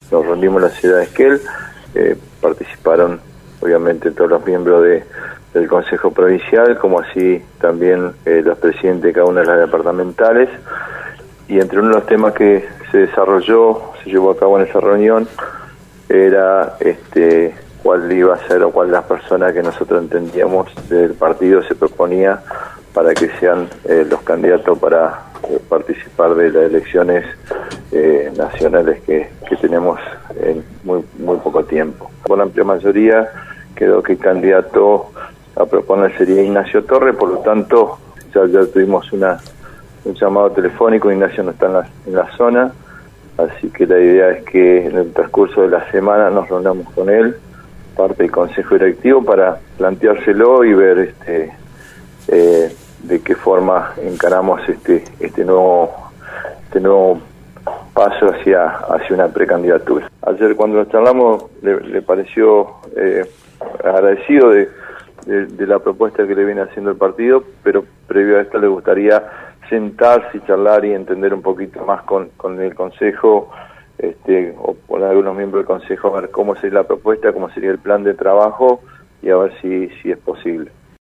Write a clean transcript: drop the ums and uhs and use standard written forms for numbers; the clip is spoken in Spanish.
nos reunimos en la ciudad de Esquel, participaron obviamente todos los miembros del Consejo Provincial, como así también los presidentes de cada una de las departamentales, y entre uno de los temas que se llevó a cabo en esa reunión, era cuál iba a ser o cuál de las personas que nosotros entendíamos del partido se proponía para que sean los candidatos para participar de las elecciones nacionales que tenemos en muy poco tiempo. Por amplia mayoría quedó que el candidato a proponer sería Ignacio Torres, por lo tanto ya tuvimos un llamado telefónico. Ignacio no está en la zona, así que la idea es que en el transcurso de la semana nos reunamos con él, parte del Consejo Directivo, para planteárselo y ver de qué forma encaramos este nuevo paso hacia una precandidatura. Ayer cuando nos charlamos le pareció agradecido de la propuesta que le viene haciendo el partido, pero previo a esto le gustaría sentarse y charlar y entender un poquito más con el Consejo, o con algunos miembros del Consejo, a ver cómo sería la propuesta, cómo sería el plan de trabajo y a ver si es posible.